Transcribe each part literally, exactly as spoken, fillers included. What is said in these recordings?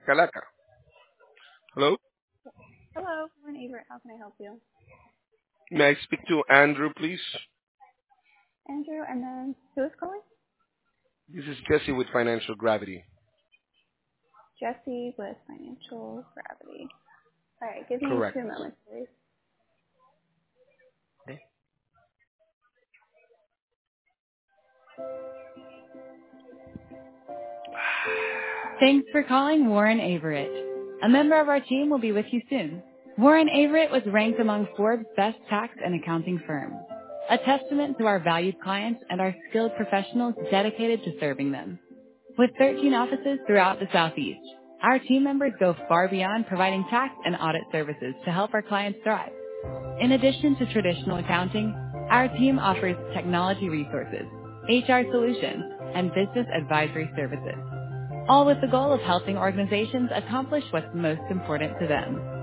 Calaca. Hello? Hello, Lauren Averitt. How can I help you? May I speak to Andrew, please? Andrew, and then who is calling? This is Jesse with Financial Gravity. Jesse with Financial Gravity. All right, give me Correct. two moments, please. Okay. Thanks for calling Warren Averitt. A member of our team will be with you soon. Warren Averitt was ranked among Forbes' best tax and accounting firms, a testament to our valued clients and our skilled professionals dedicated to serving them. With thirteen offices throughout the Southeast, our team members go far beyond providing tax and audit services to help our clients thrive. In addition to traditional accounting, our team offers technology resources, H R solutions, and business advisory services, all with the goal of helping organizations accomplish what's most important to them.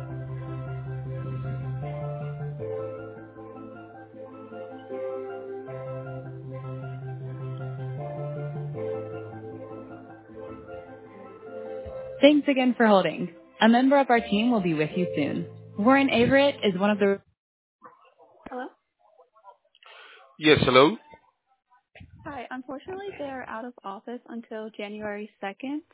Thanks again for holding. A member of our team will be with you soon. Warren Averitt is one of the... Hello? Yes, hello? Hi, unfortunately, they are out of office until January second.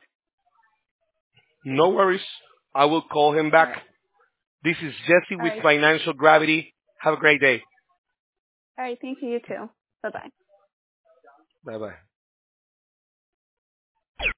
No worries. I will call him All back. right. This is Jesse All with right. Financial Gravity. Have a great day. All right, thank you, you too. Bye-bye. Bye-bye.